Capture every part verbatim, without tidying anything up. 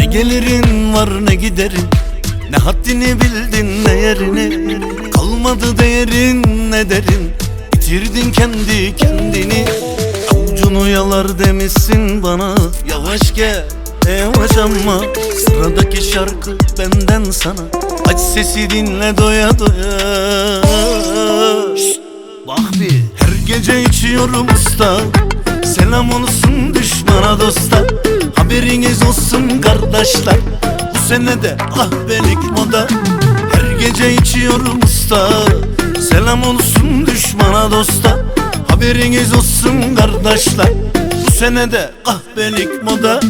gelirin var ne giderin, ne haddini bildin ne yerini. Kalmadı değerin ne derin, bitirdin kendi kendini. Avucunu yalar demişsin bana, yavaş gel yavaş ama. Sıradaki şarkı benden sana, aç sesi dinle doya doya. Şşt, bak bir, her gece içiyorum usta, selam olsun düşmana dosta. Haberiniz olsun kardeşler, bu sene de kahvelik moda. Her gece içiyorum usta, selam olsun düşmana dosta. Haberiniz olsun kardeşler, bu sene de kahvelik moda.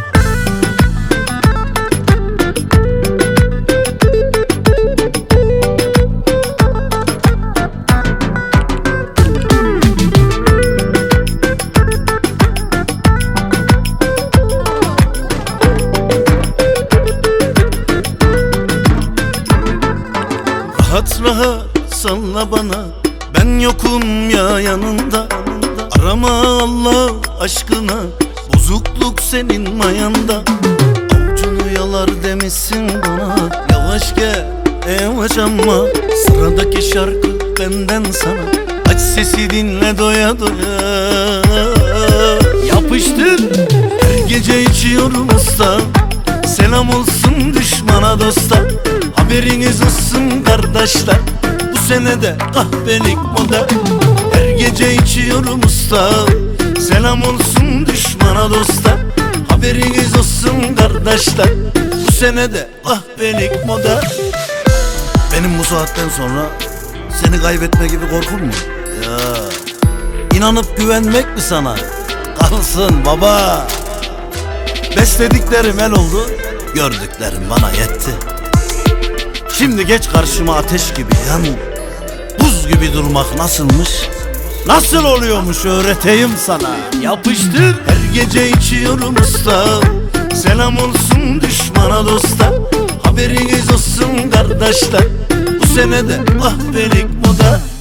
Rahat rahat salla bana, ben yokum ya yanında. Arama Allah aşkına, bozukluk senin mayanda. Avucunu yalar demişsin bana, yavaş gel yavaş ama. Sıradaki şarkı benden sana, aç sesi dinle doya doya. Yapıştır, her gece içiyorum usta, selam olsun düşmana dosta. Haberiniz olsun kardeşler, bu sene de kahvelik moda. Her gece içiyorum usta, selam olsun düşmana dosta. Haberiniz olsun kardeşler, bu sene de kahvelik moda. Benim bu saatten sonra seni kaybetme gibi korkum mu? Ya inanıp güvenmek mi sana? Kalsın baba. Beslediklerim el oldu, gördüklerim bana yetti. Şimdi geç karşıma ateş gibi yan, buz gibi durmak nasılmış, nasıl oluyormuş öğreteyim sana. Yapıştır, her gece içiyorum usta, selam olsun düşmana dosta. Haberiniz olsun kardeşler, bu sene de kahvelik moda.